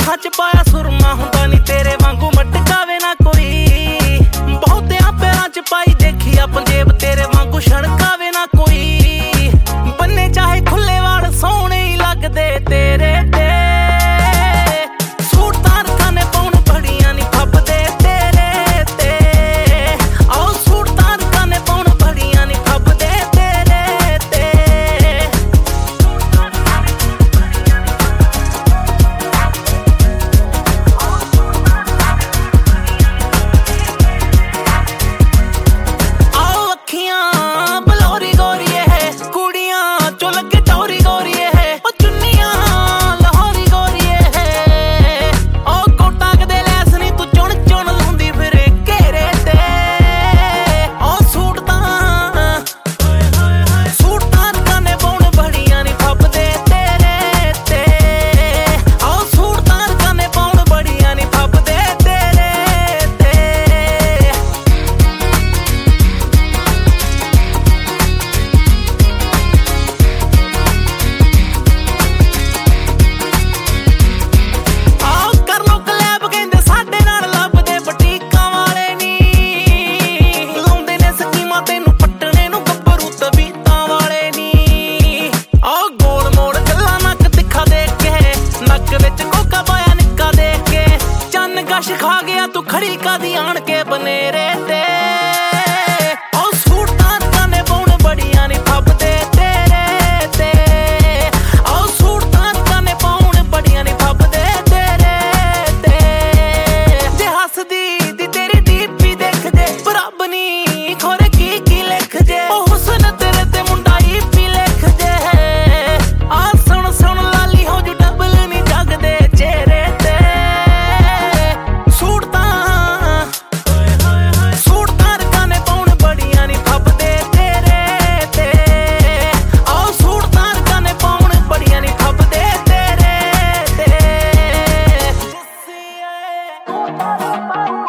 ਅੱਖਾਂ ਚ ਪਾਇਆ ਸੁਰਮਾ ਹੁੰਦਾ ਨੀ ਤੇਰੇ ਵਾਂਗੂ ਮਟਕਾਵੇ ਨਾ ਕੋਈ। ਬਹੁਤਿਆਂ ਪੈਰਾਂ ਚ ਪਾਈ ਦੇਖੀ ਆ ਪੰਜੇਬ ਤੇਰੇ ਵਾਂਗੂ ਛਣਕਾਵੇ ਨਾ ਕੋਈ। ਬੰਨੇ ਚਾਹੇ ਖੁੱਲੇ ਵਾਲ ਸੋਹਣੇ ਹੀ ਲੱਗਦੇ ਤੇਰੇ ਤੇ। ਸੂਟ ਤਾਂ ਰਖਾਂ ਨੇ ਪਾਉਣ ਬੜੀਆਂ ਨੀ ਫੱਬਦੇ ਤੇਰੇ ਤੇ। ਆਓ ਸੂਟ ਤਾਂ ਰਖਾਂ ਨੇ ਪਾਉਣ ਬੜੀਆਂ ਨੀ ਫੱਬਦੇ ਤੇਰੇ ਤੇ। ਆਓ ਅੱਖੀਆਂ ਬਲੌਰੀ ਗੋਰੀਏ ਹੈ ਕੁੜੀਆਂ ਚੋਂ ਲੱਗੇ ਟੌਰੀ ਗੋਰੀਏ ਹੈ। ਉਹ ਚੁੰਨੀਆਂ ਲਾਹੌਰੀ ਗੋਰੀਏ ਹੈ। ਉਹ ਕੋਟਾਂ ਕਦੇ ਲੈਸ ਨੀ ਤੂੰ ਚੁਣ ਚੁਣ ਲਾਉਂਦੀ ਫਿਰੇ ਘੇਰੇ ਤੇ। ਉਹ ਸੂਟ ਤਾਂ ਰਖਾਂ ਨੇ ਪਾਉਣ ਬੜੀਆਂ ਨੀ ਫੱਬਦੇ ਤੇਰੇ ਤੇ। ਆਓ ਸੂਟ ਤਾਂ ਰਖਾਂ ਨੇ ਪਾਉਣ ਬੜੀਆਂ ਨੀ ਫੱਬਦੇ ਤੇਰੇ ਤੇ। ਆਓ ਕਰ ਲੋ ਕਲੈਬ ਕਹਿੰਦੇ ਸਾਡੇ ਨਾਲ ਲੱਭਦੇ ਬਟੀਕਾਂ ਵਾਲੇ ਨੀ। ਲਾਉਂਦੇ ਨੇ ਸਕੀਮਾਂ ਤੈਨੂੰ ਪੱਟਣੇ ਨੂੰ ਗੱਭਰੂ ਤਬੀਤਾਂ ਵਾਲੇ ਨੀ। ਆਓ ਗੋਲ ਮੋੜ ਗੱਲਾਂ ਨੱਕ ਤਿੱਖਾ ਦੇਖ ਕੇ ਨੱਕ ਵਿੱਚ ਕੋਕਾ ਪਾਇਆ ਨਿੱਕਾ ਦੇਖ ਕੇ। ਚੰਨ ਗਸ਼ ਖਾ ਗਿਆ ਤੂੰ ਖੜੀ ਕਾਦੀ ਆਣ ਕੇ ਬਨੇਰੇ ਤੇ। ਆਓ ਸੂਟ ਤਾਂ ਰਖਾਂ ਨੇ ਪਾਉਣ ਬੜੀਆਂ ਨੀ ਫੱਬਦੇ ਤੇਰੇ ਤੇ। ਆਓ ਸੂਟ ਤਾਂ ਰਖਾਂ ਨੇ ਪਾਉਣ ਬੜੀਆਂ ਨੀ ਫੱਬਦੇ ਤੇਰੇ ਤੇ। ਜੇ ਹੱਸਦੀ ਦੀ ਤੇਰੀ ਡੀਪੀ ਦੇਖ ਜੇ ਰੱਬ ਨੀ ਖੋਰੇ ਕੀ ਲਿਖ ਜੇ। ਉਹ ਹੁਸਨ ਤੇਰੇ ਤੇ ਮੁੰਡਾ ਈਪੀ ਲਿਖ ਜੇ। ਆ ਸੁਣ ਸੁਣ ਲਾਲੀ ਹੋ ਜੂ ਡਬਲ ਨੀ ਜਗਦੇ ਚਿਹਰੇ ਤੇ। ਸੂਟ ਤਾਂ ਰਖਾਂ ਨੇ ਪਾਉਣ ਬੜੀਆਂ ਨੀ ਫੱਬਦੇ ਤੇਰੇ ਤੇ। ਆਓ ਸੂਟ ਤਾਂ ਰਖਾਂ ਨੇ ਪਾਉਣ ਬੜੀਆਂ ਨੀ ਫੱਬਦੇ ਤੇਰੇ ਤੇ।